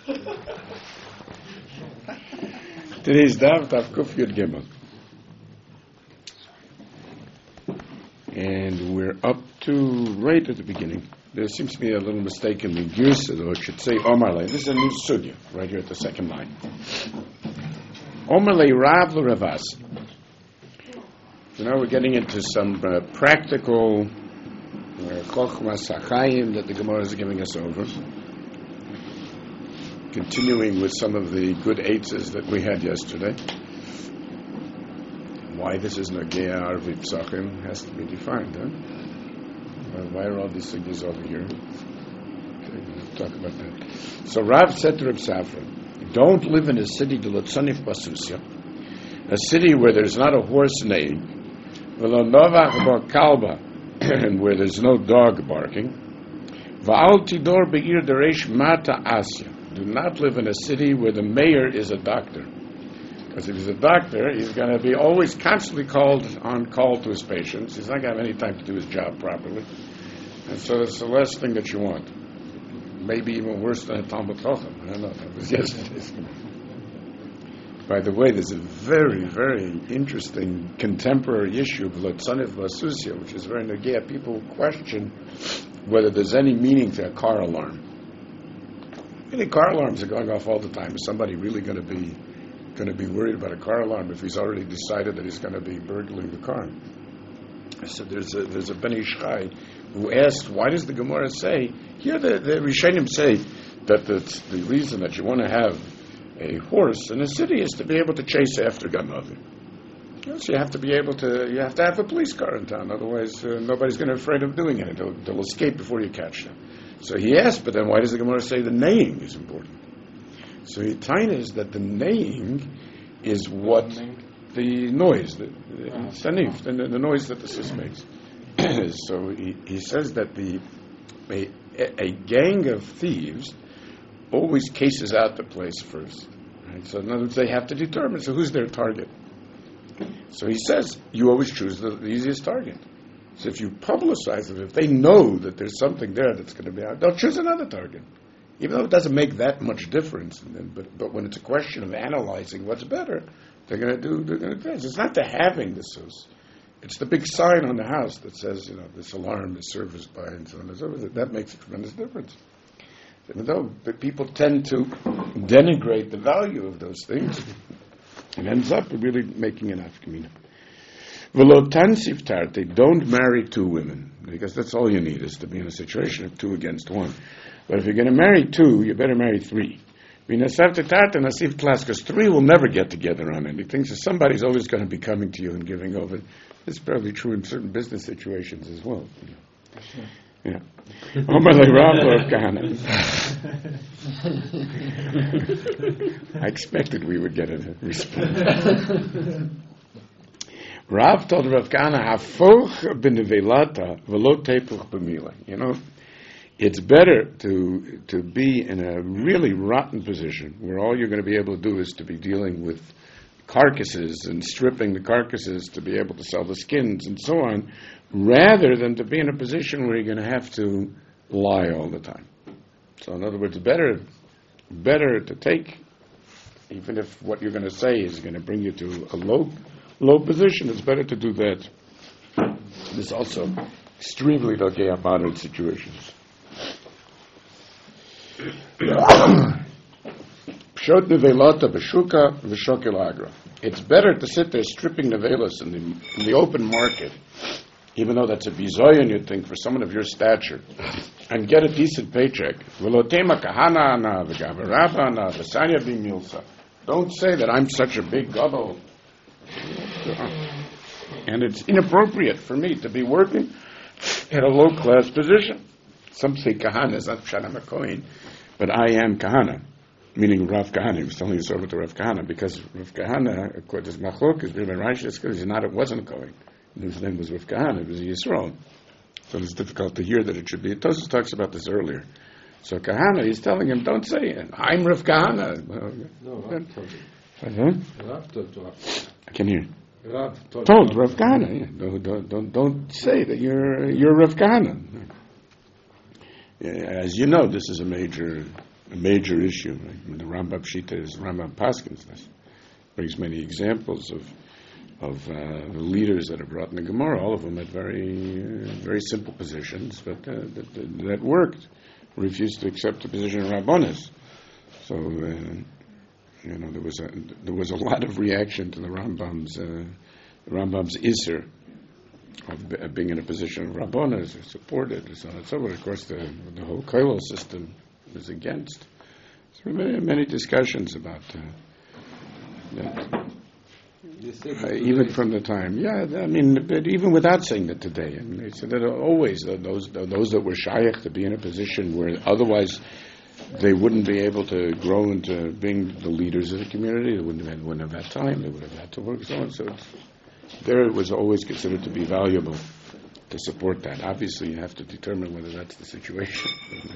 Today's Daf Kuf Yud Gimel. And we're up to right at the beginning. There seems to be a little mistake in the Girsa, though it should say Omarle. This is a new sugya, right here at the second line. Omarle Rav L'Ravas. So now we're getting into some practical Chochmas HaChaim that the Gemara is giving us over. Continuing with some of the good eitzes that we had yesterday. Why this is Nagea Arvi Psachim has to be defined, huh? Why are all these things over here? Okay, we'll talk about that. So Rav said to Reb Safra, don't live in a city a city where there's not a horse neighing, and where there's no dog barking. Do not live in a city where the mayor is a doctor. Because if he's a doctor, he's going to be always constantly on call to his patients. He's not going to have any time to do his job properly. And so it's the last thing that you want. Maybe even worse than a Talmud Chacham. I don't know. That was yesterday's. By the way, there's a very, very interesting contemporary issue of Lotzanif Vasusia, which is very negea. People question whether there's any meaning to a car alarm. Many car alarms are going off all the time. Is somebody really going to be worried about a car alarm if he's already decided that he's going to be burgling the car? So there's a Ben Ish Chai who asked, why does the Gemara say here? The Rishonim say that the reason that you want to have a horse in a city is to be able to chase after Ganavi. So you have to have a police car in town. Otherwise, nobody's going to be afraid of doing it. They'll escape before you catch them. So he asked, but then why does the Gemara say the neighing is important? So he is that the neighing is what the noise, the sanif, the noise that the sis makes. So he says that a gang of thieves always cases out the place first. Right? So in other words, they have to determine, so who's their target? So he says, you always choose the easiest target. So if you publicize it, if they know that there's something there that's going to be out, they'll choose another target. Even though it doesn't make that much difference. But when it's a question of analyzing what's better, they're going to do this. It's not the having the sus. It's the big sign on the house that says, this alarm is serviced by and so on and so forth. That makes a tremendous difference. Even though people tend to denigrate the value of those things, it ends up really making an afkamina. They don't marry two women, because that's all you need, is to be in a situation of 2 against 1. But if you're going to marry 2, you better marry 3. Because 3 will never get together on anything, so somebody's always going to be coming to you and giving over. This is probably true in certain business situations as well. Yeah. I expected we would get a response. Rav told Rav Kahana, "Hafoch b'nevelata v'lo tepuch b'mila." It's better to be in a really rotten position where all you're going to be able to do is to be dealing with carcasses and stripping the carcasses to be able to sell the skins and so on, rather than to be in a position where you're going to have to lie all the time. So in other words, better to take, even if what you're going to say is going to bring you to a low position, it's better to do that. This also extremely logea modern situations. It's better to sit there stripping nevelas in the open market, even though that's a bizoyan, you'd think, for someone of your stature, and get a decent paycheck. Don't say that I'm such a big gadol, and it's inappropriate for me to be working in a low-class position. Some say kahana is not Pshana Makoin, but I am kahana, meaning Rav Kahana. He was telling us over to Rav Kahana, because Rav Kahana, according to Machlok, is Rabbi Rashi, it's because it wasn't going. His name was Rav Kahana, it was a Yisrael. So it's difficult to hear that it should be. Tosfos talks about this earlier. So Kahana, he's telling him, don't say it. I'm Rav Kahana. No, Rav told you. Rav told I can hear. Told Rav Kahana. Yeah. Don't say that you're Rav Kahana. As you know, this is a major a major issue. Like the Rambam Shita is Rambam Paskins. This brings many examples of the leaders that are brought in the Gemara. All of them had very simple positions, but that worked. Refused to accept the position of Rabbanis. So there was a lot of reaction to the Rambam's Isser of being in a position of Rabbanis, supported, and so on and so forth. Of course, the whole Kollel system was against. So many discussions about that. Even from the time, but even without saying that today, they said that always those that were shaykh to be in a position where otherwise they wouldn't be able to grow into being the leaders of the community. They wouldn't have had time. They would have had to work, so on. So it was always considered to be valuable to support that. Obviously, you have to determine whether that's the situation.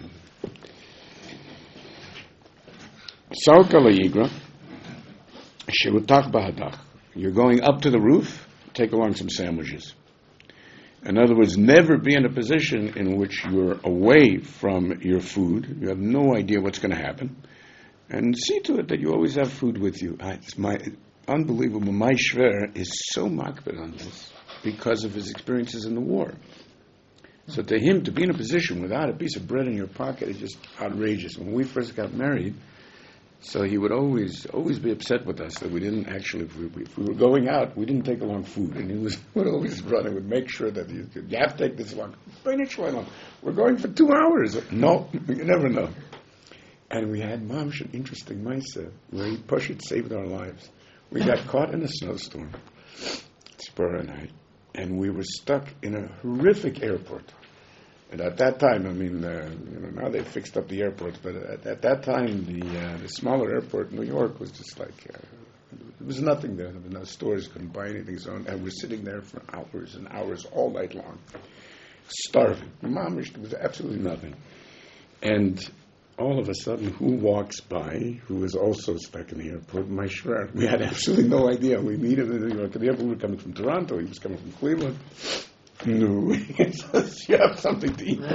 Sarka layigra, shevutach bahadach. You're going up to the roof, take along some sandwiches. In other words, never be in a position in which you're away from your food. You have no idea what's going to happen. And see to it that you always have food with you. It's unbelievable. My shver is so makbid on this because of his experiences in the war. So to him, to be in a position without a piece of bread in your pocket is just outrageous. When we first got married, so he would always be upset with us that we didn't actually, if we were going out, we didn't take along food. And he would always run and would make sure that you have to take this along. We're going for 2 hours. No, you never know. And we had mamish an interesting maisa where he Pashut saved our lives. We got caught in a snowstorm, Spur night, and we were stuck in a horrific airport. And at that time, now they've fixed up the airports, but at that time, the smaller airport in New York was just like, there was nothing there. There were no stores, couldn't buy anything. So, and we're sitting there for hours and hours, all night long, starving. Mamish, there was absolutely nothing. And all of a sudden, who walks by, who is also stuck in the airport? My shver. We had absolutely no idea. We meet him in New York. At the airport, we were coming from Toronto. He was coming from Cleveland. No, he says, you have something to eat. He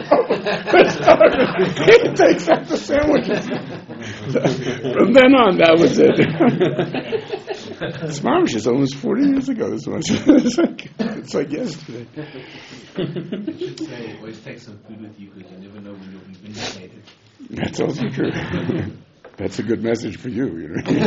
takes up the sandwiches. From then on, that was it. Smarmish is almost 40 years ago. It's like yesterday. You should say, always take some food with you because you never know when you'll be vindicated. That's also true. That's a good message for you.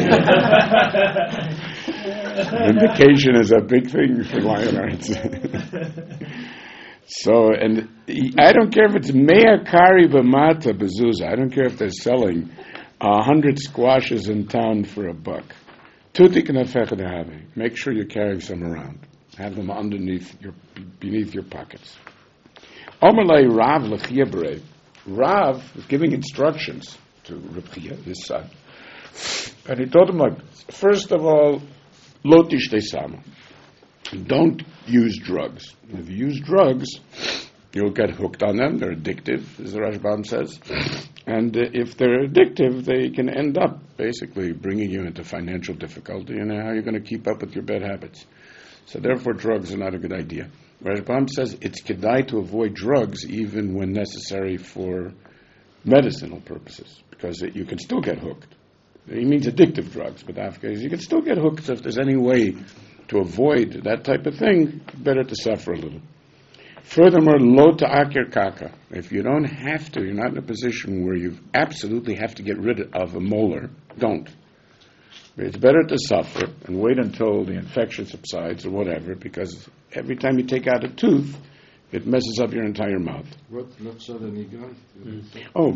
Vindication is a big thing for Lionhearts. So, and I don't care if it's Mea Kari B'mata Bezuza. I don't care if they're selling 100 squashes in town for $1. Tutik nefech dehavi. Make sure you're carrying some around. Have them beneath your pockets. Omerlei Rav L'chiebre. Rav was giving instructions to Reb Chia, his son. And he told him, first of all, lo tishtei sama. Don't use drugs. If you use drugs, you'll get hooked on them. They're addictive, as the Rashbam says. And if they're addictive, they can end up basically bringing you into financial difficulty. And how you're going to keep up with your bad habits. So therefore, drugs are not a good idea. Rashbam says it's kedai to avoid drugs even when necessary for medicinal purposes, because you can still get hooked. He means addictive drugs, but you can still get hooked. So if there's any way to avoid that type of thing, better to suffer a little. Furthermore, lo ta'akir kaka. If you don't have to, you're not in a position where you absolutely have to get rid of a molar, don't. It's better to suffer and wait until the infection subsides or whatever, because every time you take out a tooth, it messes up your entire mouth. What? Not so the nigra? Oh.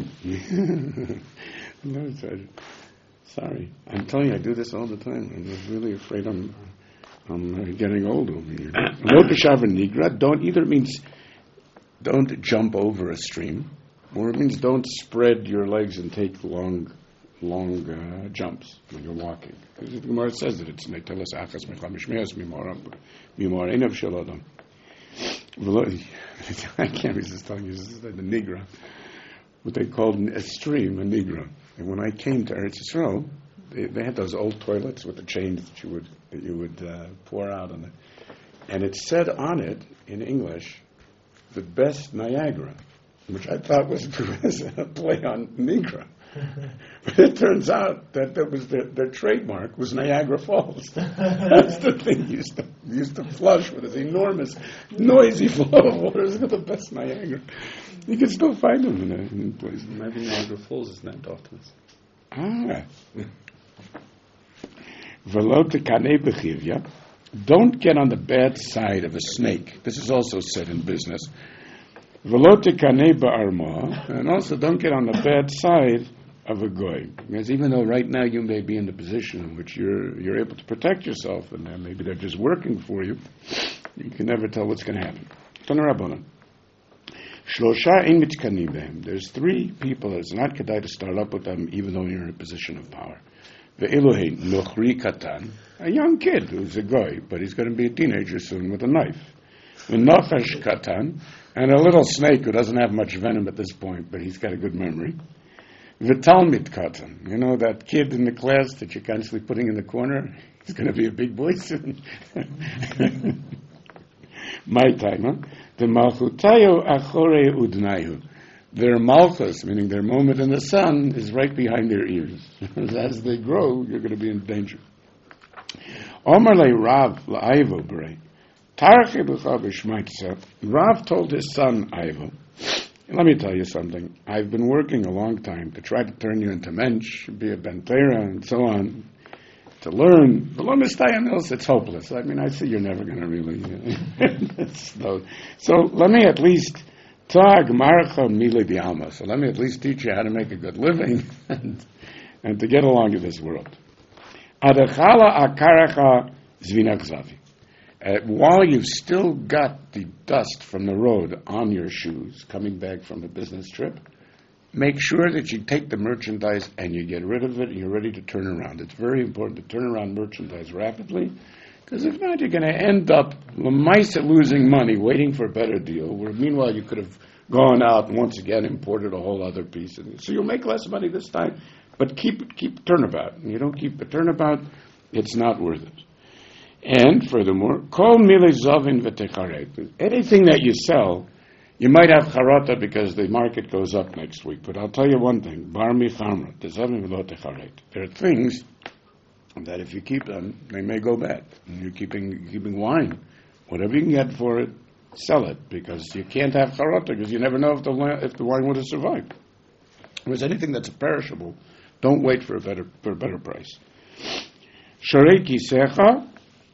No, sorry. I'm telling you, I do this all the time. I'm really afraid I'm getting old over here. Don't either means don't jump over a stream, or it means don't spread your legs and take long jumps when you're walking. Because the Gemara says that it's netelas achas mechamishmeas mimor einav shel adam. I can't resist telling you this is the nigra, what they called a stream, a nigra. And when I came to Eretz Yisrael, they had those old toilets with the chains that you would pour out on it, and it said on it in English, the best Niagara, which I thought was a play on Nigra. But it turns out that their trademark was Niagara Falls. That's the thing he used to flush with his enormous, noisy flow of water. It's the best Niagara. You can still find them in places. Maybe Niagara Falls is named after us. Don't get on the bad side of a snake. This is also said in business. And also don't get on the bad side of a goy. Because even though right now you may be in the position in which you're able to protect yourself, and maybe they're just working for you, you can never tell what's going to happen. There's three people that it's not kedai to start up with them even though you're in a position of power. A young kid who's a goy, but he's going to be a teenager soon with a knife. V'nochash katan, and a little snake who doesn't have much venom at this point, but he's got a good memory. V'talmid katan, that kid in the class that you're constantly putting in the corner, he's going to be a big boy soon. My time, huh? The malchutayo achore udnayu. Their malchus, meaning their moment in the sun, is right behind their ears. As they grow, you're going to be in danger. Omar le Rav la'ayvo b'rei. Rav told his son Ivo, let me tell you something. I've been working a long time to try to turn you into mensch, be a bentera, and so on, to learn. It's hopeless. I see you're never going to really. So let me at least tag marcha mili dialma. So let me at least teach you how to make a good living and to get along in this world. Adachala akaracha zvinach zavi. While you've still got the dust from the road on your shoes, coming back from a business trip, make sure that you take the merchandise and you get rid of it and you're ready to turn around. It's very important to turn around merchandise rapidly, because if not, you're going to end up losing money waiting for a better deal, where meanwhile you could have gone out and once again imported a whole other piece. So you'll make less money this time, but keep turnabout. And you don't keep a turnabout, it's not worth it. And furthermore, kol mile zavin v'techaret. Anything that you sell, you might have charata because the market goes up next week. But I'll tell you one thing: bar michamra, tezavin v'lo techaret. There are things that if you keep them, they may go bad. And you're keeping wine, whatever you can get for it, sell it, because you can't have charata because you never know if the wine would have survived. If there's anything that's perishable, don't wait for a better price. Sharei kisecha.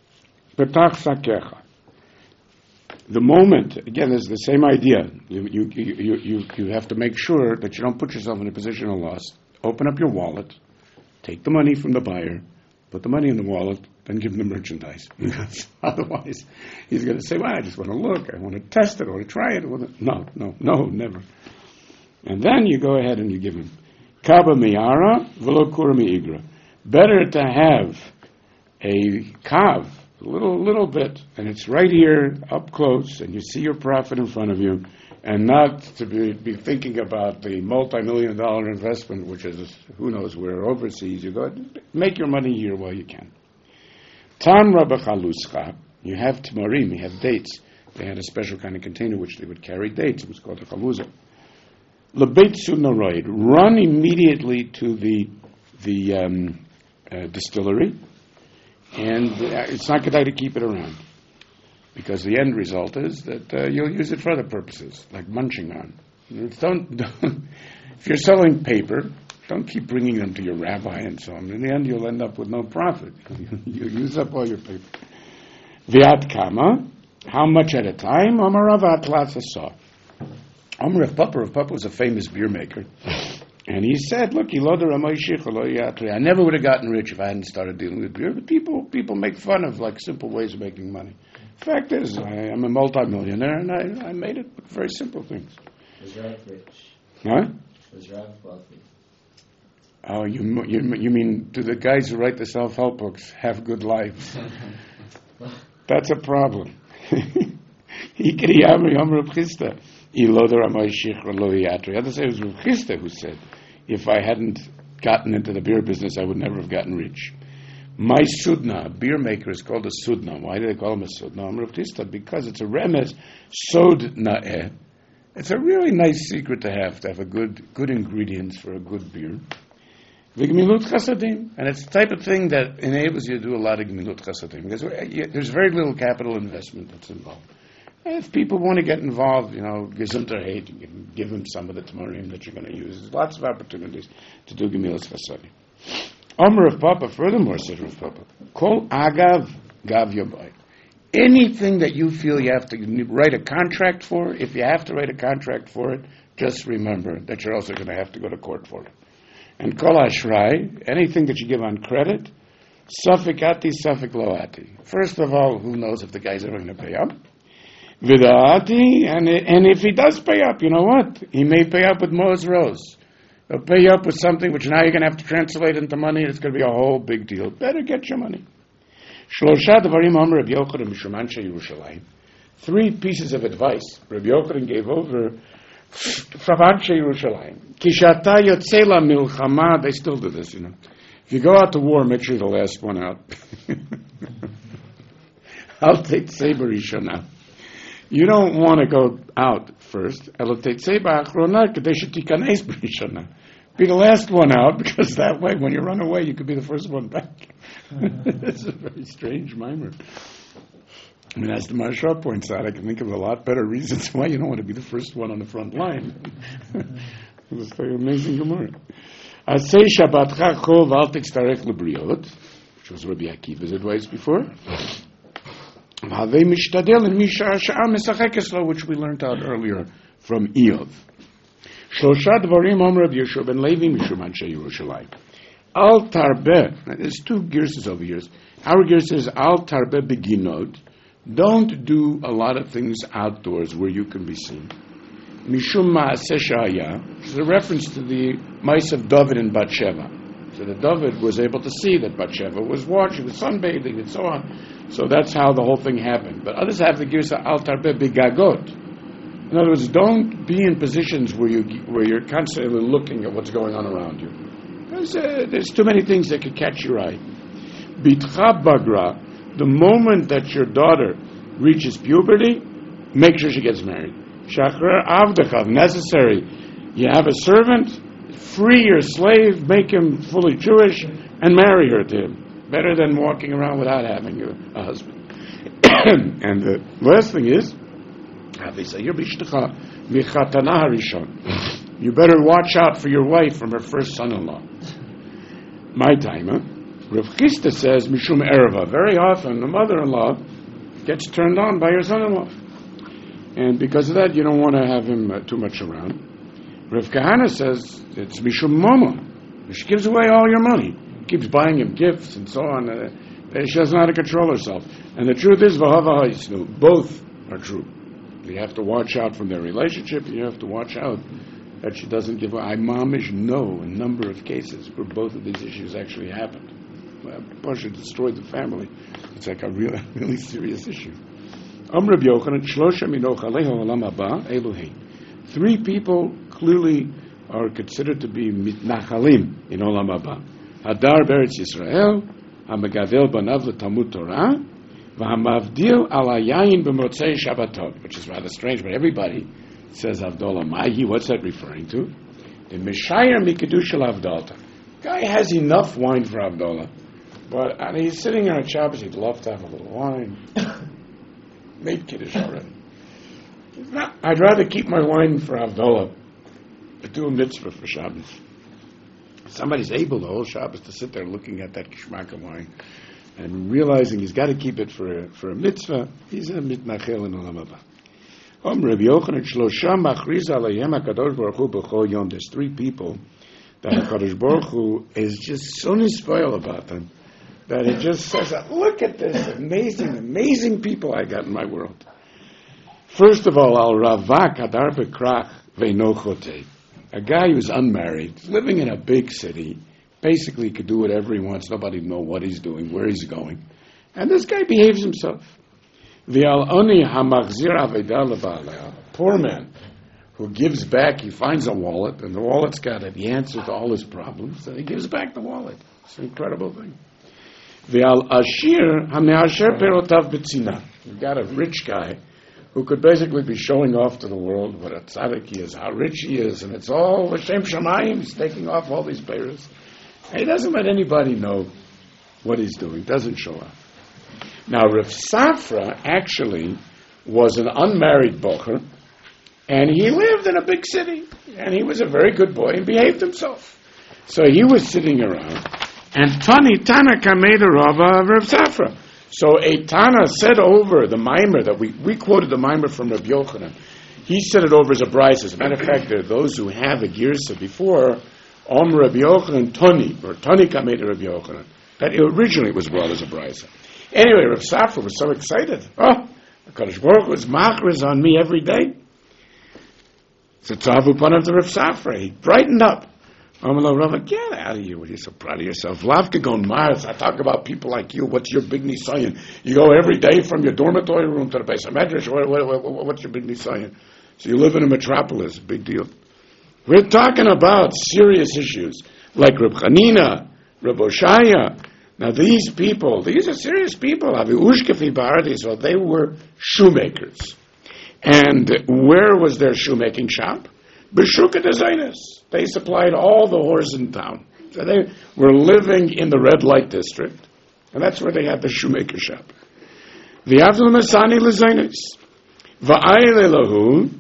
The moment, again, is the same idea. You have to make sure that you don't put yourself in a position of loss. Open up your wallet, take the money from the buyer, put the money in the wallet, then give him the merchandise. Because otherwise, he's going to say, well, I just want to look, I want to test it, I want to try it. No, never. And then you go ahead and you give him. Kaba miyara v'lo kura mi'igra. Better to have a kav, a little bit, and it's right here, up close, and you see your profit in front of you, and not to be thinking about the multi-million-dollar investment, which is who knows where, overseas. You go, make your money here while you can. Tamra b'chaluscha, you have tamarim, you have dates. They had a special kind of container which they would carry dates. It was called a chaluzah. Lebeit sunaroid, run immediately to the distillery. And it's not good to keep it around, because the end result is that you'll use it for other purposes, like munching on. Don't if you're selling paper, don't keep bringing them to your rabbi and so on. In the end, you'll end up with no profit. You use up all your paper. V'ad kama, how much at a time? Amar Rav Atlas Amar Rav Papa was a famous beer maker. And he said, look, I never would have gotten rich if I hadn't started dealing with beer. But people make fun of simple ways of making money. Fact is, I am a multimillionaire, and I made it with very simple things. Was Rav rich? Huh? Was Rav wealthy? Oh, you mean, do the guys who write the self-help books have good lives? That's a problem. The other side was Rav Chisda who said, if I hadn't gotten into the beer business, I would never have gotten rich. My sudna, a beer maker, is called a sudna. Why do they call him a sudna? Rav Chisda, because it's a remes, sod na'eh. It's a really nice secret to have a good ingredients for a good beer. V'gemilut chasadim, and it's the type of thing that enables you to do a lot of gemilut chasadim, because there's very little capital investment that's involved. And if people want to get involved, gesundheit, you can give them some of the tamarim that you're going to use. There's lots of opportunities to do gemilut chasadim. Omer of Papa, furthermore, said Rav Papa, Kol agav gav yobai. Anything that you feel you have to write a contract for, if you have to write a contract for it, just remember that you're also going to have to go to court for it. And kol ashrai, anything that you give on credit, safek ati, safek lo ati. First of all, who knows if the guy's ever going to pay up? Vida'ati, and if he does pay up, you know what? He may pay up with Mo's Rose. He'll pay you up with something which now you're going to have to translate into money, and it's going to be a whole big deal. Better get your money. Shlosha devarim amar Rabbi Yochanan mishum anshe Yerushalayim. 3 pieces of advice Rabbi Yochanan gave over from anshe Yerushalayim. Kishata yotzei la milchama, they still do this, If you go out to war, make sure you're the last one out. I'll take Seber Rishonah. You don't want to go out first. Be the last one out, because that way, when you run away, you could be the first one back. It's a very strange mimer. I mean, as the Maharsha points out, I can think of a lot better reasons why you don't want to be the first one on the front line. It was very amazing Gemara. Asay Shabbatcha Chol V'al Titztarech L'Briot, which was Rabbi Akiva's advice before. Which we learned out earlier from Eov. Shlosha dvarim Omer Rav Yeshua ben Levi mishum anshe Yerushalayim. Al tarbeh. There's 2 girses over here. Our girse says al tarbeh beginod. Don't do a lot of things outdoors where you can be seen. Mishum ma'aseh shaya, which is a reference to the mice of David and Bathsheba. So that David was able to see that Bathsheba was watching, was sunbathing, and so on. So that's how the whole thing happened. But others have the girsa al tarbeh begagot. In other words, don't be in positions where you're constantly looking at what's going on around you. There's too many things that could catch your eye. Bitcha bagra, the moment that your daughter reaches puberty, make sure she gets married. Shachar avdecha, necessary. You have a servant, free your slave, make him fully Jewish, and marry her to him. Better than walking around without having a husband. And the last thing is, you better watch out for your wife from her first son-in-law. My timer, Rav Chisda says, Mishum Ereva. Very often, the mother-in-law gets turned on by her son-in-law. And because of that, you don't want to have him too much around. Rav Kahana says, it's Mishum Mama. She gives away all your money. Keeps buying him gifts and so on. She doesn't know how to control herself. And the truth is, both are true. You have to watch out from their relationship, and you have to watch out that she doesn't give. I mamish know a number of cases where both of these issues actually happened. Pasha destroyed the family. It's like a really serious issue. 3 people clearly are considered to be mitnachalim in Olam Haba. Hadar Beretz Yisrael, HaMegadel Banav L'Talmud Torah, V'Hamavdil Al Hayayin B'Motzei Shabbatot, which is rather strange, but everybody says Havdalah Mahi. What's that referring to? The Meshayer Mikedush Al Havdalah. Guy has enough wine for Havdalah, but he's sitting here on Shabbos, he'd love to have a little wine. Made Kiddush already. I'd rather keep my wine for Havdalah, but do a mitzvah for Shabbos. Somebody's able the whole Shabbos to sit there looking at that kishmaka wine and realizing he's got to keep it for a mitzvah. He's a mitnachel in Olam Haba. Rabbi Yochanan Shlosha machriz alayhem HaKadosh Baruch Hu b'chol yom. There's 3 people that HaKadosh Baruch Hu is just so nispoil about them that it just says, look at this amazing people I got in my world. First of all, al ravak hadar bekrach ve'no chotei. A guy who's unmarried, living in a big city, basically could do whatever he wants. Nobody know what he's doing, where he's going. And this guy behaves himself. V'al oni hamachzir aveda lebaleh. Poor man who gives back, he finds a wallet, and the wallet's got the answer to all his problems, and he gives back the wallet. It's an incredible thing. V'al ashir hameasher perotav b'tzina. You've got a rich guy who could basically be showing off to the world what a tzaddik he is, how rich he is, and it's all L'Shem Shamayim. He's taking off all these payers. And he doesn't let anybody know what he's doing. Doesn't show off. Now, Rav Safra actually was an unmarried bocher, and he lived in a big city, and he was a very good boy and behaved himself. So he was sitting around, and Tanaka made a Rava of Rav Safra. So a Tana said over the Maimer that we quoted the Maimer from Rabbi Yochanan. He said it over as a brisa. As a matter of fact, there are those who have a girsa before Rabbi Yochanan Tani, or Tani Kamei Rabbi Yochanan. That originally was brought as a brisa. Anyway, Rav Safra was so excited. Oh, the Kadosh Baruch Hu was machriz on me every day. So Tzavu Panav to Rav Safra. He brightened up. Amalo Rava, get out of here. What are you so proud of yourself? Lavka gon Mars. I talk about people like you. What's your big nisayon? You go every day from your dormitory room to the base of Medrash. What's your big nisayon? So you live in a metropolis. Big deal. We're talking about serious issues like Reb Chanina, Reb Oshaya. Now these people, these are serious people. So they were shoemakers. And where was their shoemaking shop? B'shuka Dezainis. They supplied all the whores in town. So they were living in the red light district, and that's where they had the shoemaker shop. V'yavdul Masani Lezainis. V'aylelahu.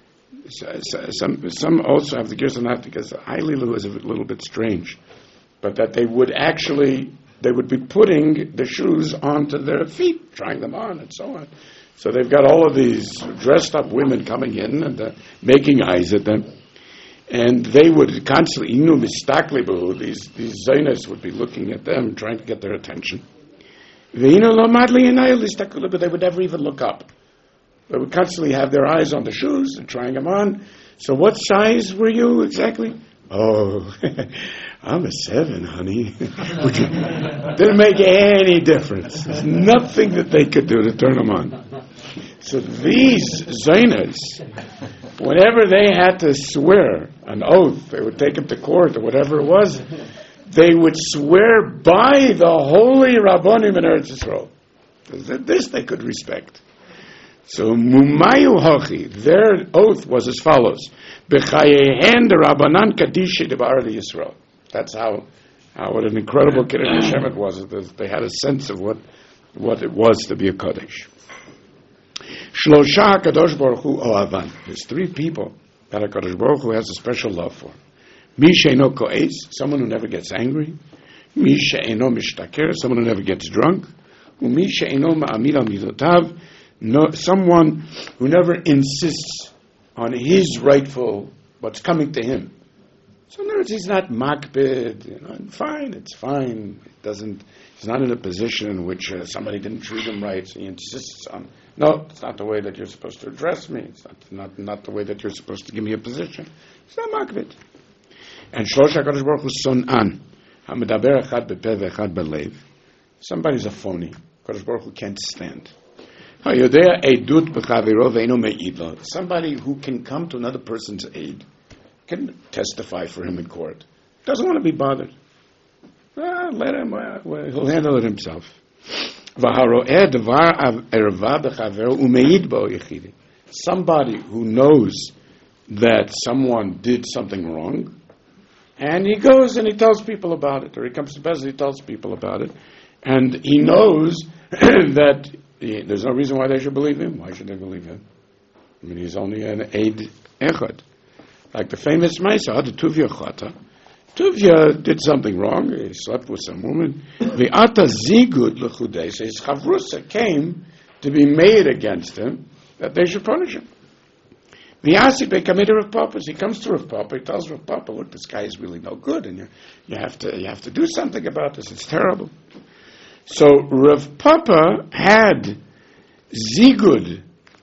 Some also have the Gerson not because Aylelahu is a little bit strange, but that they would be putting the shoes onto their feet, trying them on, and so on. So they've got all of these dressed up women coming in and making eyes at them. And they would constantly, these Zainas would be looking at them, trying to get their attention. But they would never even look up. They would constantly have their eyes on the shoes and trying them on. So what size were you exactly? Oh, I'm a 7, honey. Didn't make any difference. There's nothing that they could do to turn them on. So these Zainas, whenever they had to swear an oath, they would take them to court or whatever it was, they would swear by the holy Rabbonim in Eretz Yisrael. This they could respect. So Mumayu Hochi, their oath was as follows: B'chayehen de Rabbanan Kadishi de Ba'ar Yisrael. That's what an incredible Kiddush Hashem it was. They had a sense of what it was to be a Kodesh. Shlosha Kadosh Baruch Hu Oavan. There's 3 people that a Kadosh Baruch Hu has a special love for. Mi she'eno ko'ez, someone who never gets angry. Mi she'eno mishtaker, someone who never gets drunk. Mi she'eno ma'amil al midotav, someone who never insists on his rightful, what's coming to him. So in other words, he's not makbid, fine, it's fine. He's not in a position in which somebody didn't treat him right, so he insists on, no, it's not the way that you're supposed to address me. It's not the way that you're supposed to give me a position. It's not makbid. And Shlosh HaKadosh Baruch Hu son'an, ha'medaber echad bepeh ve'echad belev. Somebody's a phony. Kadosh Baruch Hu can't stand. Somebody who can come to another person's aid, can testify for him in court. Doesn't want to be bothered. Let him, he'll handle it himself. Somebody who knows that someone did something wrong, and he goes and he tells people about it, or he comes to Bezin and he tells people about it, and he knows that there's no reason why they should believe him. Why should they believe him? I mean, he's only an Eid Echad. Like the famous Maisa, the Tuvia Chata. Tuvia did something wrong. He slept with some woman. The Ata Zigud L'chudei, so his Chavrusa came to be made against him, that they should punish him. The Asipe committed Rav Papa. He comes to Rav Papa. He tells Rav Papa, look, this guy is really no good, and you have to do something about this. It's terrible. So Rav Papa had Zigud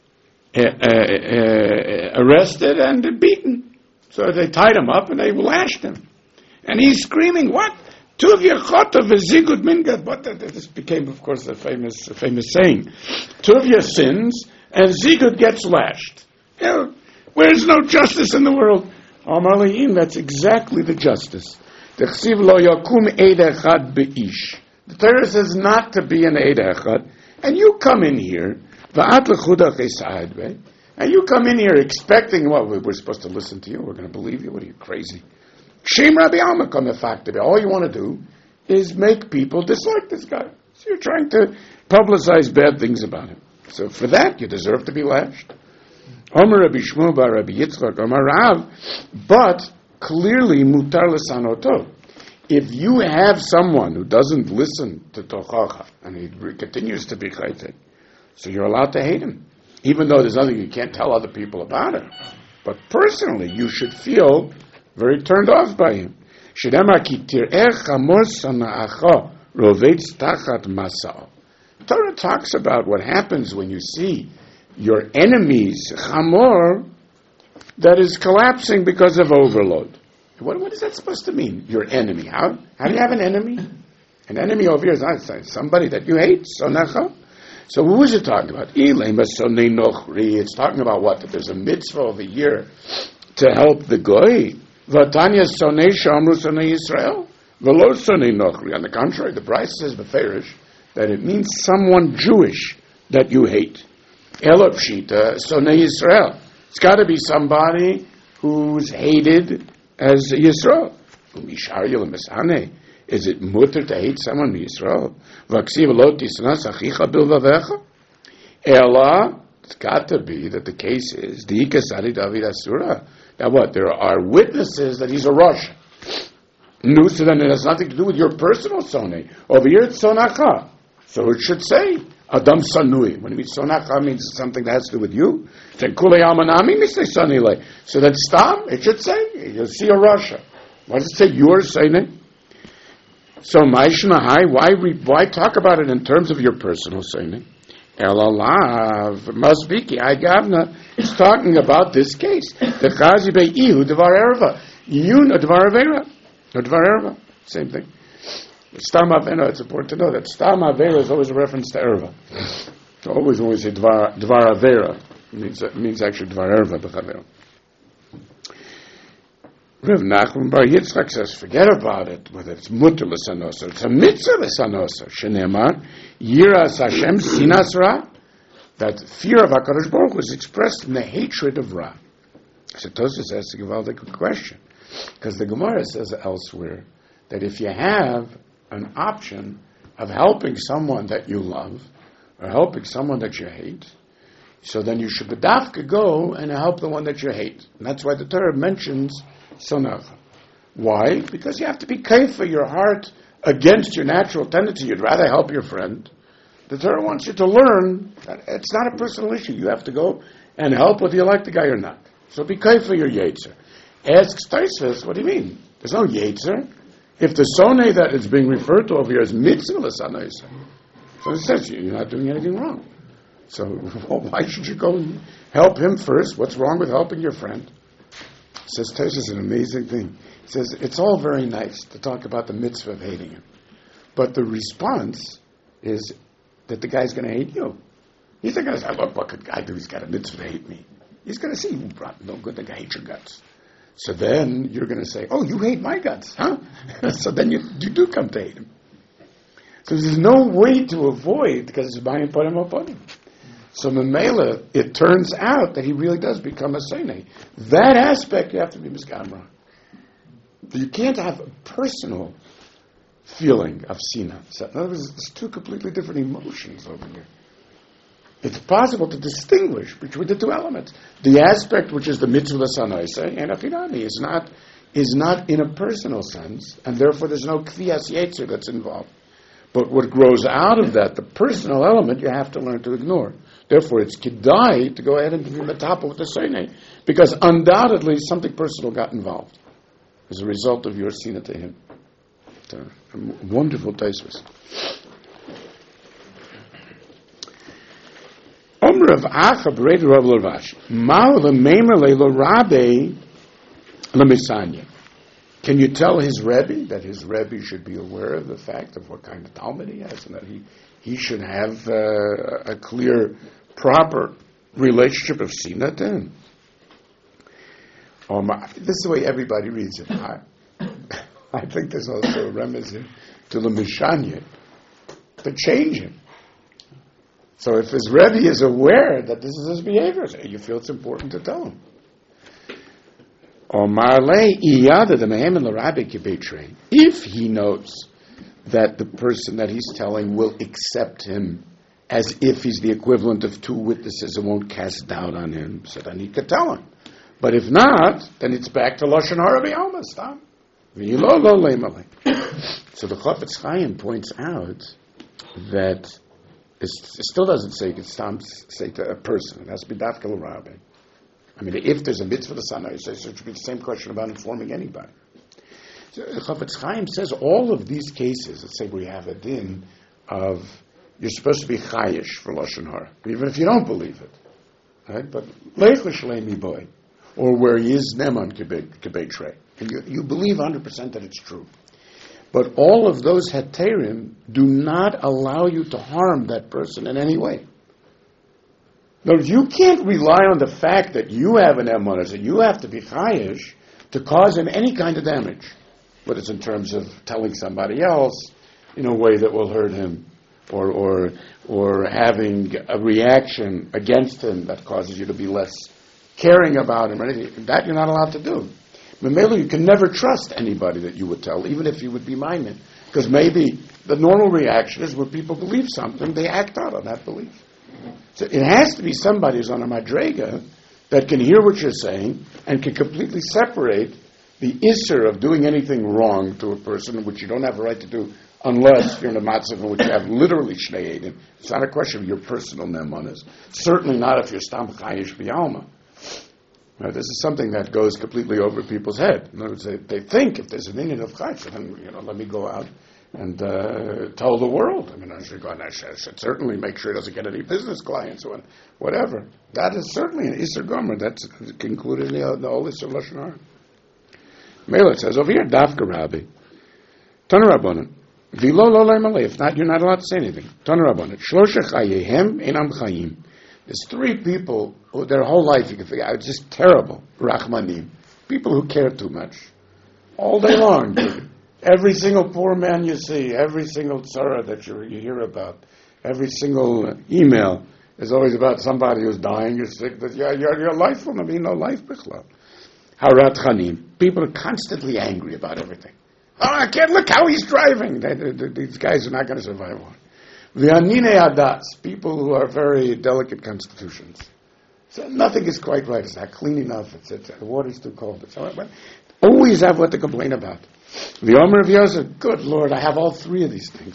arrested and beaten. So they tied him up and they lashed him. And he's screaming, what? Tuvia chota v'zigud mingad. But this became, of course, a famous saying. Tuvia sins and Zigud gets lashed. Where's no justice in the world? Amaliyim, that's exactly the justice. T'chsiv lo yakum eid echad be'ish. The Torah says not to be an eid echad. And you come in here V'at l'chudach esad, right? And you come in here expecting, what, we're supposed to listen to you? We're going to believe you? What are you, crazy? Shem Rabbi Alma come effective. All you want to do is make people dislike this guy. So you're trying to publicize bad things about him. So for that, you deserve to be lashed. Omer Rabbi Shmuel bar Rabbi Yitzchak Omer Rav, but clearly mutar l'sanoto. If you have someone who doesn't listen to Tochacha and he continues to be chayte, so you're allowed to hate him, even though there's nothing you can't tell other people about it. But personally, you should feel very turned off by him. Shedemar ki tir'eh chamor sana'acha rovetz tachat masa'o. Torah talks about what happens when you see your enemy's chamor that is collapsing because of overload. What is that supposed to mean, your enemy? How do you have an enemy? An enemy over here is not somebody that you hate, sonacha. So who is it talking about? It's talking about what? That there's a mitzvah over here to help the goy. Vatanya sonei shamru sonei Yisrael. Velo sonei nochri. On the contrary, the Bryce says beferish that it means someone Jewish that you hate. Elot pshita sonei Yisrael. It's got to be somebody who's hated as Yisrael. Is it mutter to hate someone in Yisrael? Ella, it's got to be that the case is that what? There are witnesses that he's a Russian. No, so then it has nothing to do with your personal sonay. Over here it's sonacha. So it should say Adam Sanui. When it means sonacha, it means something that has to do with you. Then Kulei Almanami means they sonile. So that Stam, it should say, you'll see a Russia. Why does it say your sonay? So Maishmahai, why talk about it in terms of your personal sonay? Elalav Masbiki Agavna is talking about this case. The Chazi Be'ihu Devar Erva. You know Devar Avera. Devar Erva. Same thing. Stam Avera, it's important to know that Stam Avera is always a reference to Erva. Always say Dvar Avera. It means actually Dvar Erva B'Chavera. Rav Nachman Bar Yitzchak says, forget about it, whether it's mutter l'sanoser, it's a mitzvah l'sanoser. Shenemar, yiras Hashem sinas ra, that fear of HaKadosh Baruch Hu is expressed in the hatred of Ra. So Tosfos asks a Gevaldik question, because the Gemara says elsewhere that if you have an option of helping someone that you love or helping someone that you hate, so then you should bedafka go and help the one that you hate. And that's why the Torah mentions sonacha. Why? Because you have to be kaifa your heart against your natural tendency. You'd rather help your friend. The Torah wants you to learn that it's not a personal issue. You have to go and help whether you like the guy or not. So be kaifa your yetzer. Asks Tosfos, what do you mean? There's no yetzer. If the sonay that is being referred to over here is mitzvah l'sanoisa, so it says you're not doing anything wrong. So why should you go and help him first? What's wrong with helping your friend? Says Tosfos an amazing thing. He says it's all very nice to talk about the mitzvah of hating him, but the response is that the guy's going to hate you. He's not going to say, "Look, what could guy do? He's got a mitzvah to hate me." He's going to say, "No good, the guy hates your guts." So then you're going to say, "Oh, you hate my guts, huh?" So then you do come to hate him. So there's no way to avoid because it's buying him upon him. So Memela, it turns out that he really does become a Seinei. That aspect you have to be Misgamra. You can't have a personal feeling of Sina. So in other words, there's two completely different emotions over here. It's possible to distinguish between the two elements. The aspect which is the mitzvah sanoisei and afirani is not in a personal sense, and therefore there's no kviyas yetzer that's involved. But what grows out of that, the personal element, you have to learn to ignore. Therefore, it's kedai to go ahead and be metapa with the seinei, because undoubtedly something personal got involved as a result of your sina to him. It's a wonderful Tosfos. Omer of Acha b'rei Rav Lavash, Ma'u l'meimer le'lo Rabbi l'misanya. Can you tell his Rebbe that his Rebbe should be aware of the fact of what kind of Talmud he has, and that he should have a clear, proper relationship of Sina to him? This is the way everybody reads it. I think there's also a remez to the Mishanya to change it. So if his Rebbe is aware that this is his behavior, you feel it's important to tell him. If he knows that the person that he's telling will accept him as if he's the equivalent of two witnesses and won't cast doubt on him, so then he could tell him. But if not, then it's back to Lashon Hara b'Alma, stam. So the Chafetz Chaim points out that it still doesn't say it's stam say to a person. It has to be dafka l'Rabbi. I mean, if there's a mitzvah the son, it should be the same question about informing anybody. So the Chafetz Chaim says all of these cases, let's say we have a din of you're supposed to be chayish for Lashon Hara, even if you don't believe it, right? But leich l'shlemi boy, or where he is neman kebeitrei, and you believe 100% that it's true. But all of those heterim do not allow you to harm that person in any way. No, you can't rely on the fact that you have an emunah, that you have to be chayish to cause him any kind of damage, whether it's in terms of telling somebody else in a way that will hurt him, or having a reaction against him that causes you to be less caring about him or anything. That you're not allowed to do. Memela, you can never trust anybody that you would tell, even if you would be minded, because maybe the normal reaction is when people believe something, they act out on that belief. So it has to be somebody who's on a madrega that can hear what you're saying and can completely separate the isser of doing anything wrong to a person, which you don't have a right to do unless you're in a matzav in which you have literally shnei edim. It's not a question of your personal nemanas. Certainly not if you're stam chayish b'alma. Now, this is something that goes completely over people's head. In other words, they think if there's an Indian of chayish, then let me go out and tell the world. I mean, I should certainly make sure he doesn't get any business clients or whatever. That is certainly an Isser Gomer. That's included in the whole Isser Lashon Hara. Mela says over here, Dafka Rabbi, Tana Rabbanan, Vilo lo le'malei. If not, you're not allowed to say anything. Tana Rabbanan, Shlosha Chayehem Einam Chayim. There's three people who their whole life you can figure out just terrible. Rachmanim, people who care too much, all day long. Every single poor man you see, every single tzara that you hear about, every single email is always about somebody who's dying, you're sick, that your life will be no life bichlal. Harat chanim. People are constantly angry about everything. Oh, I can't look how he's driving. These guys are not going to survive long. V'anine adas. People who are very delicate constitutions. So nothing is quite right. It's not clean enough. The water's too cold. Always have what to complain about. The Omer of Yosef, good Lord, I have all three of these things.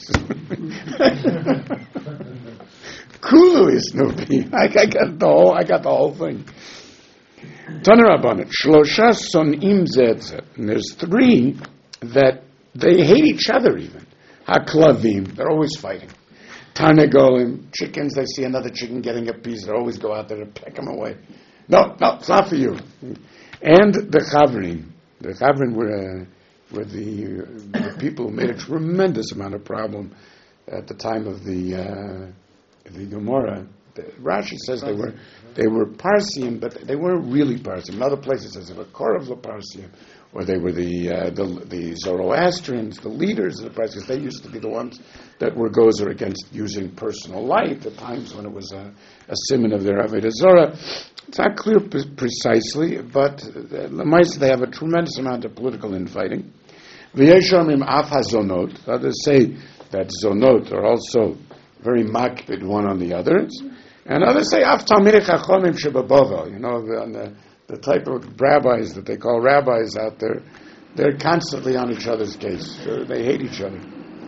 Kulu is Snoopy. I got the whole thing. Tanarabbanet, Shlosha Sonim Zed. And there's three that they hate each other even. Haklavim, they're always fighting. Tarnegolim, chickens, they see another chicken getting a piece, they always go out there and peck them away. No, it's not for you. And the Chavrim. The Chavrim were the people who made a tremendous amount of problem at the time of the Gemara. Rashi says they were Parsian, but they weren't really Parsian. In other places, it says they were Korav Parsian, or they were the Zoroastrians, the leaders of the Parsians. They used to be the ones that were gozer against using personal light at times when it was a siman of their Avodah Zorah. It's not clear precisely, but they have a tremendous amount of political infighting. V'yeshomim af hazonot. Others say that zonot are also very makbid one on the others. And others say, af talmidei chachomim shebabovel. The type of rabbis that they call rabbis out there, they're constantly on each other's case. They hate each other.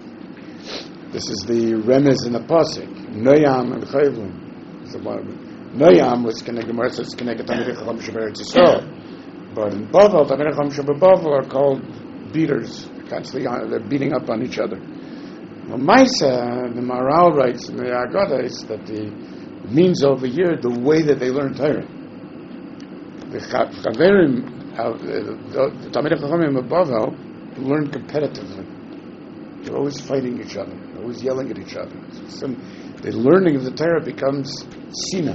This is the remez in the pasuk. Noyam and Chayvlim. Noyam was Gemara says Keneged Talmidei Chacham Sheberetz Yisrael. But in Bavel, Talmidei Chacham Shebebavel are called beaters. They're beating up on each other. Well, Maisa, the Maharal writes in the Agadah, is that it means over here the way that they learn Torah. The Chaverim, the Talmidei Chachamim of Bavel, learn competitively. They're always fighting each other. They're always yelling at each other. The learning of the Torah becomes sina.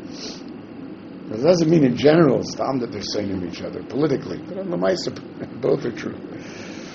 It doesn't mean in general that they're saying to each other politically, but on the Maisa, both are true.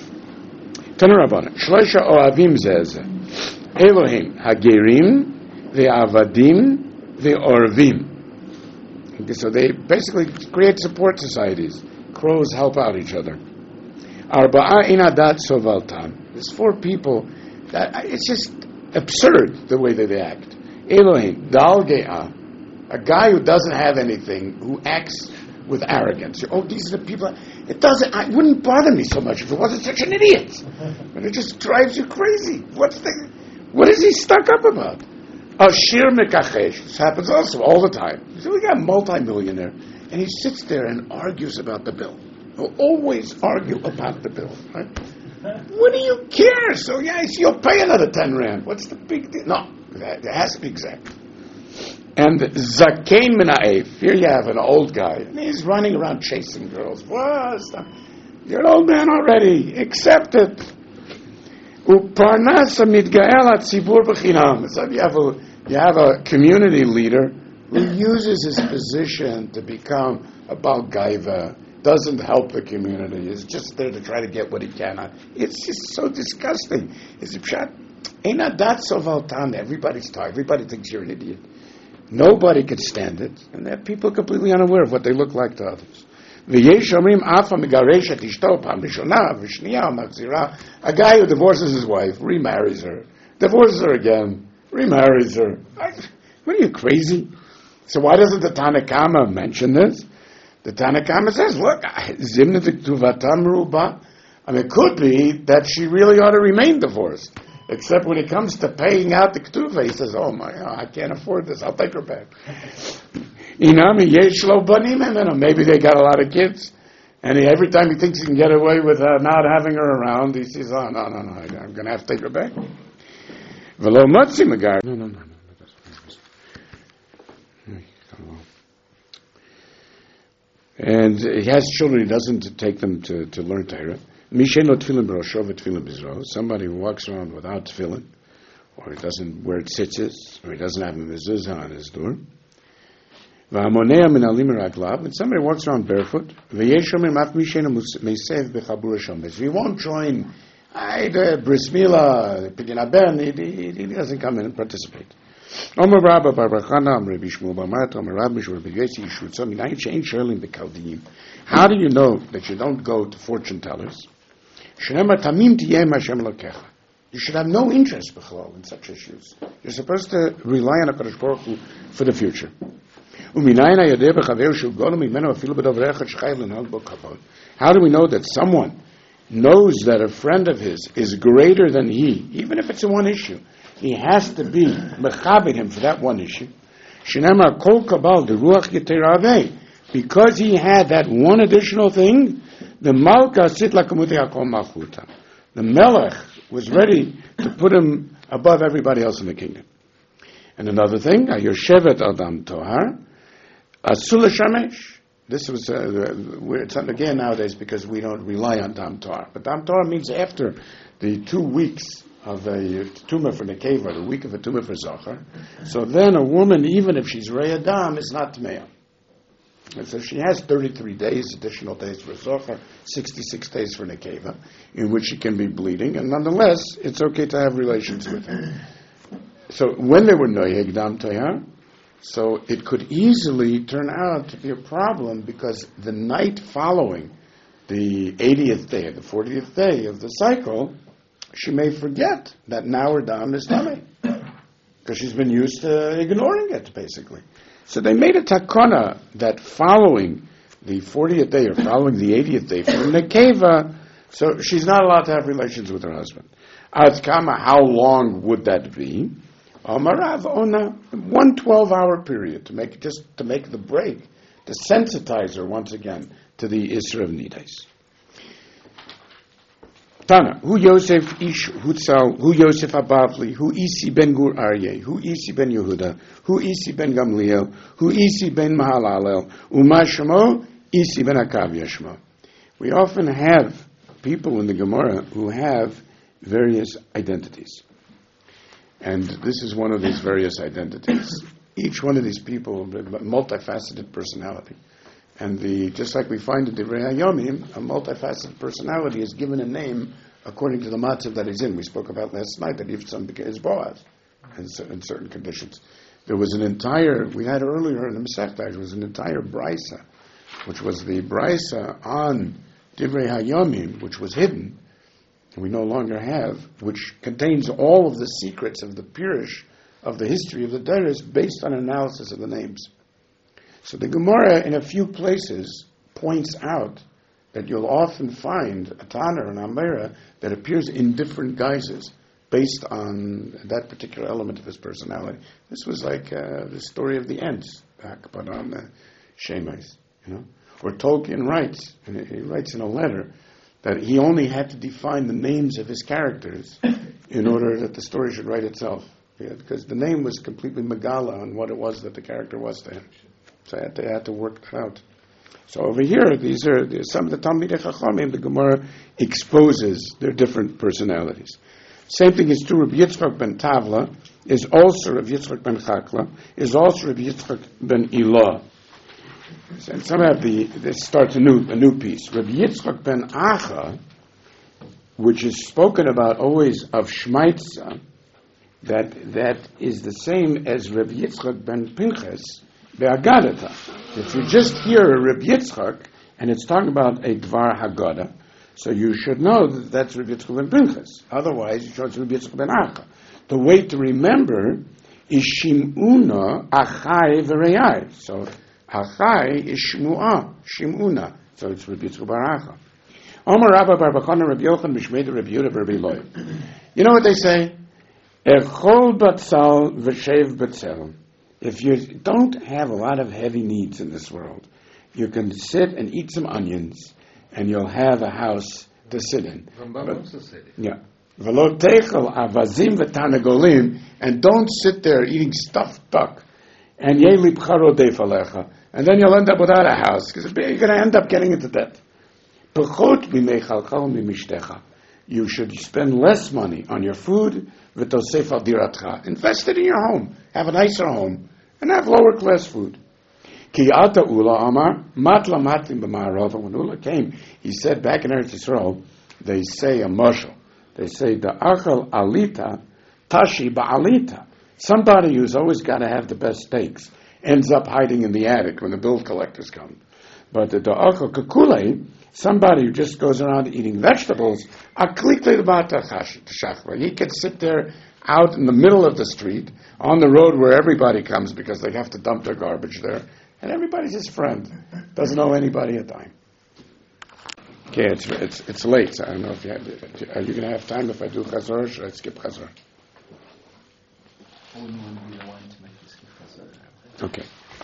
Tanarabana, Shloisha Oavim Zeze, Elohim Hagerim, the avadim, the orvim. Okay, so they basically create support societies. Crows help out each other. Arba'a inadat sovaltan. There's 4 people that it's just absurd the way that they act. Elohim, dal ge'ah, a guy who doesn't have anything, who acts with arrogance. Oh, these are the people. It wouldn't bother me so much if it wasn't such an idiot. But it just drives you crazy. What is he stuck up about? Ashir mekachesh. This happens also all the time. So we got a multimillionaire, and he sits there and argues about the bill. He'll always argue about the bill. Right? What do you care? So yes, you'll pay another 10 rand. What's the big deal? No, it has to be exact. And Zakein Mina'ef, here you have an old guy, and he's running around chasing girls. What? You're an old man already. Accept it. Uparnasa mitgael hatzibur b'chinam. So you have a community leader who uses his position to become a Baal Gaiva, doesn't help the community, is just there to try to get what he can. It's just so disgusting. It's a pshat. Ain't that so valtan? Everybody's talking. Everybody thinks you're an idiot. Nobody could stand it, and they're people completely unaware of what they look like to others. A guy who divorces his wife, remarries her, divorces her again, remarries her. What are you, crazy? So why doesn't the Tanakama mention this? The Tanakama says, look, it could be that she really ought to remain divorced. Except when it comes to paying out the ketuvah, he says, oh my God, I can't afford this, I'll take her back. Maybe they got a lot of kids, and every time he thinks he can get away with not having her around, he says, oh, no, I'm going to have to take her back. No. And he has children, he doesn't take them to learn Torah. Somebody who walks around without tefillin, or he doesn't wear tzitzis, or he doesn't have a mezuzah on his door. And somebody walks around barefoot. He won't join the bris milah, pidyon haben. He doesn't come in and participate. How do you know that you don't go to fortune tellers? You should have no interest in such issues. You're supposed to rely on HaKadosh Baruch Hu for the future. How do we know that someone knows that a friend of his is greater than he, even if it's in one issue? He has to be mechabed him for that one issue. Because he had that one additional thing, the Malka Sitla Kamuti Hakol Malchuta. The Melech was ready to put him above everybody else in the kingdom. And another thing, Yoshevet Adam Tohar, Asula Shamesh. This was, it's again nowadays because we don't rely on Dam Tohar. But Dam Tohar means after the 2 weeks of a tumah for Nekeva, the week of a tumah for Zohar. So then a woman, even if she's Rei Adam, is not Tmeah. And so she has 33 days, additional days for Zohar, 66 days for Nekeva, in which she can be bleeding, and nonetheless, it's okay to have relations with him. So when they were Noyeg Dam Tohar, so it could easily turn out to be a problem because the night following the 80th day, the 40th day of the cycle, she may forget that now her dam is tummy because she's been used to ignoring it, basically. So they made a takana that following the 40th day or following the 80th day for Nekeva, so she's not allowed to have relations with her husband. Adkama, how long would that be? Amarav ona, 1 12-hour period to make the break, to sensitize her once again to the Isra of Nidas. Tana, hu Yosef ish Hutzal, hu Yosef Abavli, hu Isi ben Gur Aryeh, hu Isi ben Yehuda, hu Isi ben Gamliel, hu Isi ben Mahalalel, umashmo Isi ben Akav Yashmo. We often have people in the Gemara who have various identities. And this is one of these various identities. Each one of these people, a multifaceted personality. And just like we find in Divrei HaYomim, a multifaceted personality is given a name according to the matzav that he's in. We spoke about last night that Yivtzan is Boaz. in certain conditions. There was an entire, we had earlier in the Masechta, there was an entire brisa, which was the brisa on Divrei Hayomim, which was hidden, and we no longer have, which contains all of the secrets of the Pirush of the history of the Deiros based on analysis of the names. So the Gemara, in a few places, points out that you'll often find a Tana or an Amira that appears in different guises based on that particular element of his personality. This was like the story of the Ents back, but on Shemais, Or Tolkien writes, and he writes in a letter, that he only had to define the names of his characters in order that the story should write itself. Because the name was completely megala on what it was that the character was to him. So they had to work that out. So over here, these are some of the Talmidei Chachamim. The Gemara exposes their different personalities. Same thing is true. Rabbi Yitzchak ben Tavla is also Rabbi Yitzchak ben Chakla, is also Rabbi Yitzchak ben Ilah. And somehow this starts a new piece. Rabbi Yitzchak ben Acha, which is spoken about always of Shmaitza, that is the same as Rabbi Yitzchak ben Pinchas be'Agadata. If you just hear a Rabbi Yitzchak and it's talking about a Dvar Haggadah, so you should know that that's Rabbi Yitzchak ben Pinchas. Otherwise, you should know it's Rabbi Yitzchak ben Acha. The way to remember is Shim'una Achai v'Reyai. So Achai is Shim'una. So it's Rabbi Yitzchak ben Acha. Omer Rabba bar Bachana Rabbi Yochanan Mishmei Rabbi Yehuda Rabbi Eloi. You know what they say? Echol batzal v'shev batzel. If you don't have a lot of heavy needs in this world, you can sit and eat some onions, and you'll have a house to sit in. Yeah. V'lo techel avazim v'tanagolim, and don't sit there eating stuffed duck. And yeli b'charo defalecha, and then you'll end up without a house because you're going to end up getting into debt. Pechot b'mechalchal mimishdecha. You should spend less money on your food. V'tosef al diratcha. Invest it in your home. Have a nicer home and have lower class food. Ki ata ula amar matla matlim b'ma'arav. When Ula came, he said back in Eretz Yisrael, they say a mashal. They say the achal alita tashi ba'alita. Somebody who's always got to have the best steaks ends up hiding in the attic when the bill collectors come. But the achal kakule, somebody who just goes around eating vegetables, he can sit there out in the middle of the street, on the road where everybody comes because they have to dump their garbage there, and everybody's his friend. Doesn't owe anybody a dime. Okay, it's late, so I don't know if are you going to have time if I do Chazor, or should I skip Chazor? I wouldn't want to be the one to make you skip Chazor. Okay.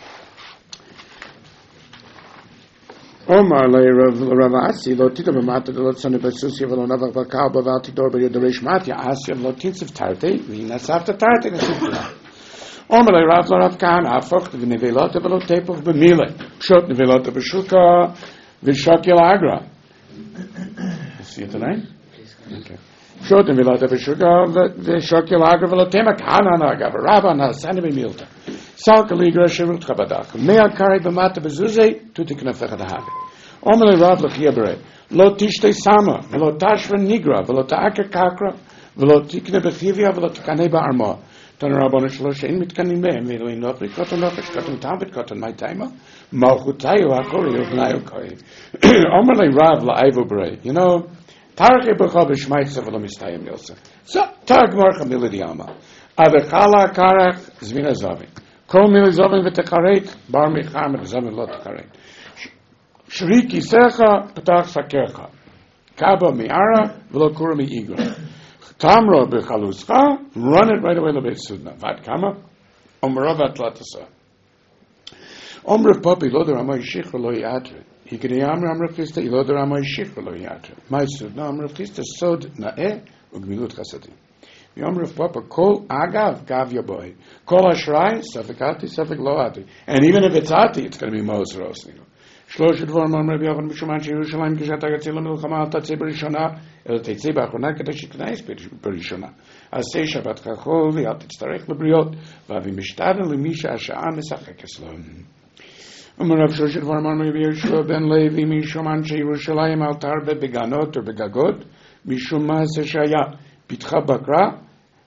Omar le Rav Asi lo tita b'mata lo tzane b'susi v'lo navach b'kal b'val tidor b'yoderesh matya asya lo titziv tarte v'inasavta tarte v'sivra. Omar le Rav Kahana afoch v'nevelota v'lo tepov b'mile shot nevelota b'shuka v'shakil agra. See it tonight? Okay. Shot nevelota b'shuka v'shakil agra v'lo tema kahana naga v'rava nasane b'milta. Sal kaligra shirut chabadach. Mea kari b'mata b'zuzei tutiknafecha dahavi. Omele Rav l'chiyabre. Lo tishtei sama, v'lo tashra nigra, v'lo ta'aker kakra, v'lo tikne b'chivya, v'lo tikane ba'arma. Ton Rabbanu shlo she'en mitkanim mehem, v'lo in nofri koton nofesh, koton tambit, koton my taima, malchutayu hakori, uvnayu koi. Omele Rav la'ayvu brei. You know, tarche b'cha b'shmaitza v'lo mistayim yosef. So, targ marcha milidiyama. Avechala karach zvina zavi. Kol milizovin v'techaret, bar micham v'zovin lo techaret. Shriki secha, petach sakercha. Kaba mi'ara, v'lo kura mi'igra. Tamro b'chaluscha, run it right away to Beit Sudna. Vat kama, omra vatlatasa. Omra papi, lo der amay shich v'lo yatre. Hikini amra chista, lo der amay shich v'lo yatre. May Sudna amra chista, sod na'eh, ugmilut chasadim. Yom Papa, Kol Agav Gav Yaboy. Kol Ashrai, Safik Ati, Safik Lo Ati. And even if it's Ati, it's going to be Mos Rosni. Shlosh Dvar Mam Rabbi Yochanan B'Shuman Yerushalayim Kishat Agatzil Milchama Tatzei Berishona El Tetzei B'Achona Kadesh Knais Berishona Asei Shabbat Chachol V'Al Titztarech L'Briot V'Avi Mishtadel L'Misha Asha'a Mesachek Eslom. Rav Shlosh Dvar Mam Rabbi Yeshua Ben Levi Mishuman Yerushalayim Al Tarbe Beganot or Begagot Mishum Maaseh Shaya Pitcha Bakra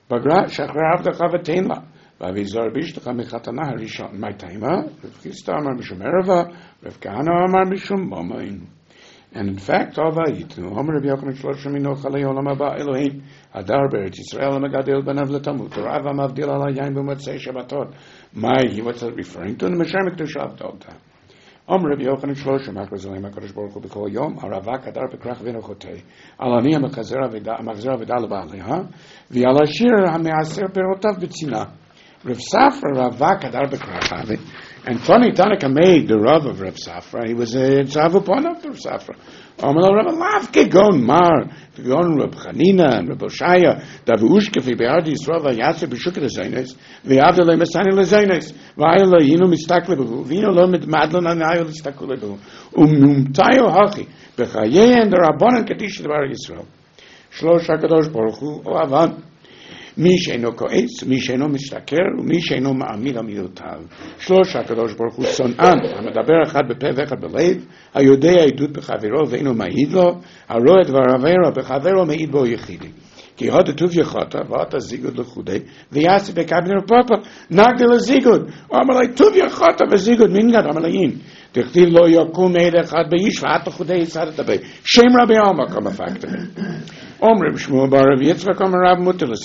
בגרא שחרר עבדך ותן לה. ואביזר בישתך מחתנה הראשון. מה תימה? רב חיסדא אמר משום ערווה, רב כהנא אמר משום מומין. And in fact, all vayitnu, Omer Rabbi Yochanan Shloshim Minoch Alei Olam Haba Elohim, Hadar Beretz Yisrael Megadel Benav Letamut, Rav Amavdil Ala Yain B'Motzei Shabbatot. What's that referring to? The Mesher Mikdushav told that. Omer Rabbi Yochanan Shloshim HaKadosh HaKadosh Baruch Hu B'Kol Yom, Haravak Hadar B'Krach V'Nochotei, Alani HaMachzer V'Dal Ba'aleha, V'Ala Shir HaMe'aser Perotav B'Tzina. Rav Safra Ravak Hadar B'Krach. And funny, Tanaka made the Rav of Rav Safra. He was a Tzavupon of Rav Safra. Omer Rav Lavke Gon Mar, Gon Rav Chanina and Rav Oshaya, Davushke fi Be'ardi Yisrael V'Yasser B'Shukah L'Zaynes, V'Yavda Le'Mesani L'Zaynes, V'Ayla Yinu Mistak Le'Behu, V'Yinu Lo Madlon Anayo L'Stakul Le'Behu, Umnumtayo Hachi, B'Chayei and the Rabbanan Kadish D'Bar Yisrael. Shlosh HaKadosh Baruch Hu, Oavan. מי שאינו כועס, מי שאינו משתכר, ומי שאינו מאמין עמידותיו. שלוש הקדוש ברוך הוא שונאן, המדבר אחד בפה ואחד בלב, היודע עדות בחברו ואינו מעיד לו, הרואה דבר עבירו בחברו מעיד בו יחידי. כי הוד טוב יחותה, ואתה זיגוד לחודי, ויעשי בקבנר פאפה, נגדי לזיגוד. אמר לי, טוב יחותה וזיגוד מנגד, אמר לי, אין. תכתיב לא יקום מעיד אחד באיש, ואתה חודי יצדת בי. שם רבי עומק, כמה פקטורים. אומר בשמו ברב יצחק אומר רב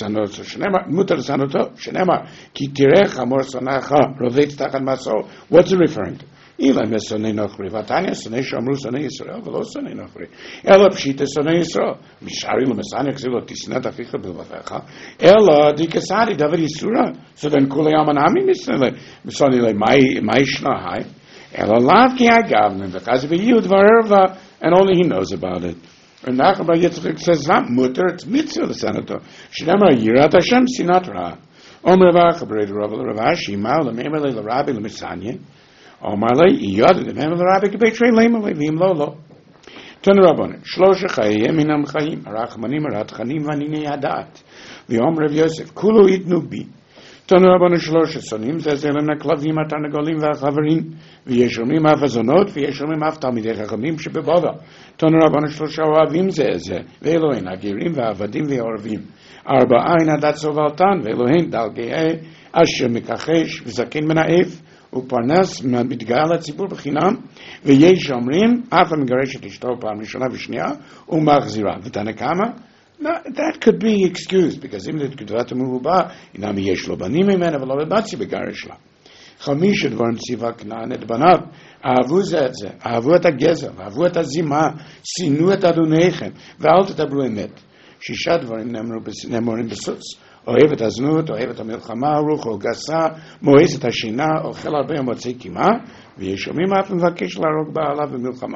מותר לסנותו, שנאמר, כי תראה חמור שונאך, רובץ תחת מסעו. What's it referring to? אילא משונאי נוכרי, ותניא שונאי שאמרו שונאי ישראל, ולא שונאי נוכרי. אלא פשיטא שונאי ישראל. משארי למסניא כזילו, תשנאת אחיך בלבביך, אלא דיקסרי דבר איסורה. So then כולי המנעמי משונאי לי, מה ישנה היי? אלא לאו כי הגבנן, וכאז ביהוד וערווה, and only he knows about it. And Nachbar Yitzchak says, not mutter, it's mitzvah the senator. Shnamar Yirat Hashem Sinat Ra. Omer Ravach, Rav Ashi, Ma'al, Memele, the Rabbi, the Messiah. Omarle, Yod, the Memele, the Rabbi, Betray, Lemele, Vim Lolo. Turn the Rabban, Shlosha Chayim, Minam Chayim, Arachmanim, Aratchanim, Vanine Yadat. The Omer of Yosef, Kulu Itnubi. Turn the Rabban, Shlosha Sonim, Zezelena Klavim, Atanagolim, Vachavarim, Vieshomim Avazonot, Vieshomim Avtalmidei Chachamim, Shebebava. תנו רבנו שלושה אוהבים זה זה, ואלוהים הגירים והעבדים והעורבים. ארבעין עדת סובלתן, ואלוהים דלגי אשר מכחש וזקן מנאף, ופרנס מתגאה לציבור בחינם, ויש אומרים, אף המגרש את אשתו פעם ראשונה ושנייה, ומחזירה. ותנא קמא, that could be excused, because אם לתקודת המרובה, אינם יש לו בנים ממנה, ולא בבצי בגרש לה. חמישה דברים ציווה כנען את בניו, אהבו זה את זה, אהבו את הגזע, אהבו את הזימה, שינו את אדוניכם, ואל תדברו אמת. שישה דברים נאמרים בסוץ, אוהב את הזנות, אוהב את המלחמה, רוחו גסה, מואס את השינה, אוכל הרבה ומוצא קימה, וישומעים אף מבקש להרוג בעלה במלחמה.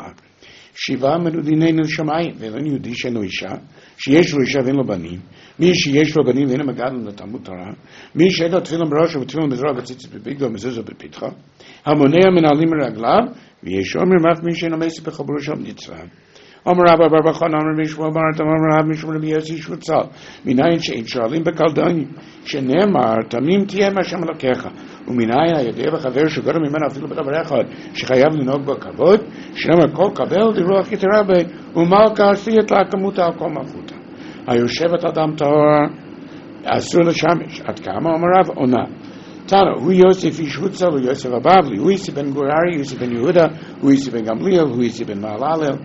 שבעה מנודיני נשמיים, ואין יהודי שאינו אישה, שיש לו אישה ואין לו בנים, מי שיש לו בנים ואין מגדלים לתלמוד תורה, מי שאין לו תפילין בראשו ותפילין בזרוע וציצית בבגדו ומזוזו בפתחו, המונע מנהלים מרגליו, ויש אומר אף מי שאינו מסי בחברו שם נצרה. אומר רבא בר בחון, אומר משמוע ברתם, אומר רב משמוע רבי יוסי שבוצל, מנין שאין שואלים בקלדונים, שנאמר, תמים תהיה מהשם אלוקיך, ומנין הידיע וחבר שגורם ממנו אפילו בדבר אחד, שחייב לנהוג בו כבוד, שנאמר כל קבל דרוח יתרה בי, ומלכה עשית לה כמותה על כל מלכותה. היושבת אדם טהור, אסור לשמש, עד כמה אומר רב עונה. תנו, הוא יוסף איש הוצל, הוא יוסף הבבלי, הוא יוסף בן גוררי, הוא יוסף בן יהודה, הוא יוסף בן גמליאל, הוא יוסף בן מעללל,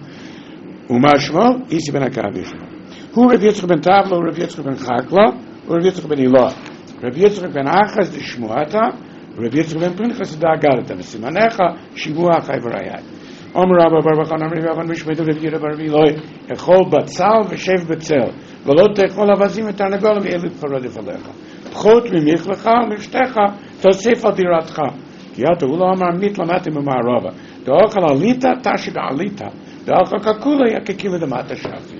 ומה שמו? יוסף בן עקבי שמו. הוא רב יצחק בן טבלה, הוא רב יצחק בן חקלה, הוא רב יצחק בן אילוה. רב יצחק בן אחז דשמועתה, רב יצחק בן פנחס דאגלתה, וסימניך שימוע אחי וראיי. אומר רבא בר בחן אמרי ואבן משמעתו רב יהודה בר אלוהי, אכול בצל ושב בצל, ולא תאכול אווזים ותרנגולים ואלו פרות לפניך. פחות ממך לך ומשתך, תוסיף על דירתך. כי אתה הוא לא אמר מית למדתי ממערבה. דאכל עליתה תשיב עליתה, דאכל ככולה יקקילה דמטה שפי.